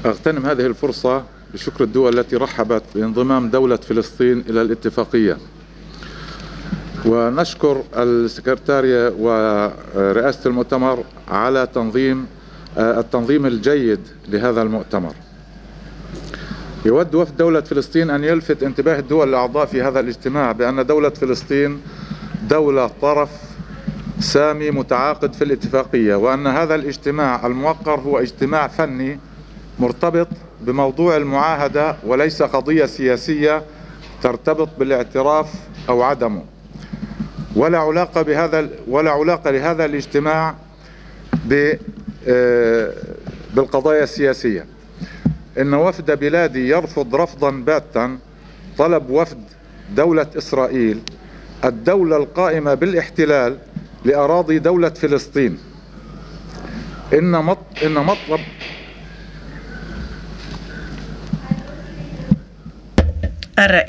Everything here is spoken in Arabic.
أغتنم هذه الفرصة لشكر الدول التي رحبت بانضمام دولة فلسطين إلى الاتفاقية، ونشكر السكرتارية ورئاسة المؤتمر على التنظيم الجيد لهذا المؤتمر. يود وفد دولة فلسطين أن يلفت انتباه الدول الأعضاء في هذا الاجتماع بأن دولة فلسطين دولة طرف سامي متعاقد في الاتفاقية، وأن هذا الاجتماع الموقر هو اجتماع فني مرتبط بموضوع المعاهدة وليس قضية سياسية ترتبط بالاعتراف أو عدمه، ولا علاقة لهذا الاجتماع بالقضايا السياسية. إن وفد بلادي يرفض رفضا باتا طلب وفد دولة إسرائيل الدولة القائمة بالاحتلال لأراضي دولة فلسطين. إن مطلب الرئيس